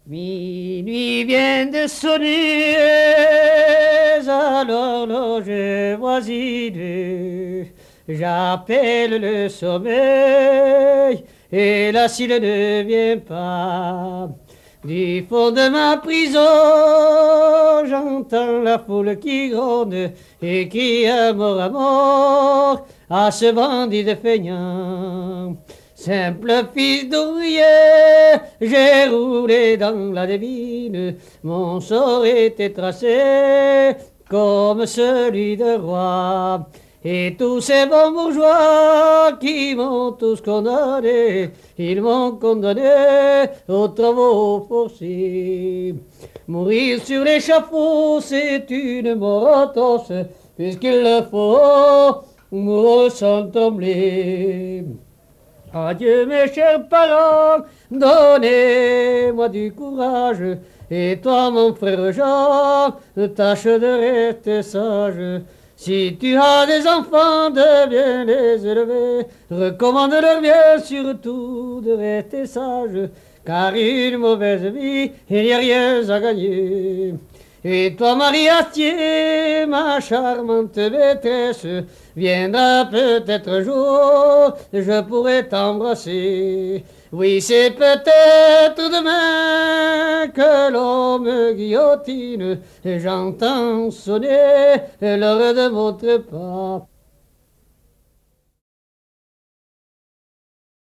Minuit vient de sonner à l'horloge voisine. J'appelle le sommeil et là s'il ne vient pas. Du fond de ma prison, j'entends la foule qui gronde et crie à mort à ce bandit de feignant. Simple fils d'ouvrier, j'ai roulé dans la devine, mon sort était tracé comme celui de roi. Et tous ces bons bourgeois qui m'ont tous condamné, ils m'ont condamné aux travaux forcés. Mourir sur l'échafaud, c'est une mort atroce, puisqu'il le faut mourir sans trembler. Adieu mes chers parents, donnez-moi du courage, et toi mon frère Jean, tâche de rester sage. Si tu as des enfants, de bien les élever, recommande-leur bien surtout de rester sage, car une mauvaise vie, il n'y a rien à gagner. Et toi, Marie Astier, ma charmante maîtresse, viendra peut-être un jour, je pourrai t'embrasser. Oui, c'est peut-être demain que l'homme guillotine, j'entends sonner l'heure de mon trépas.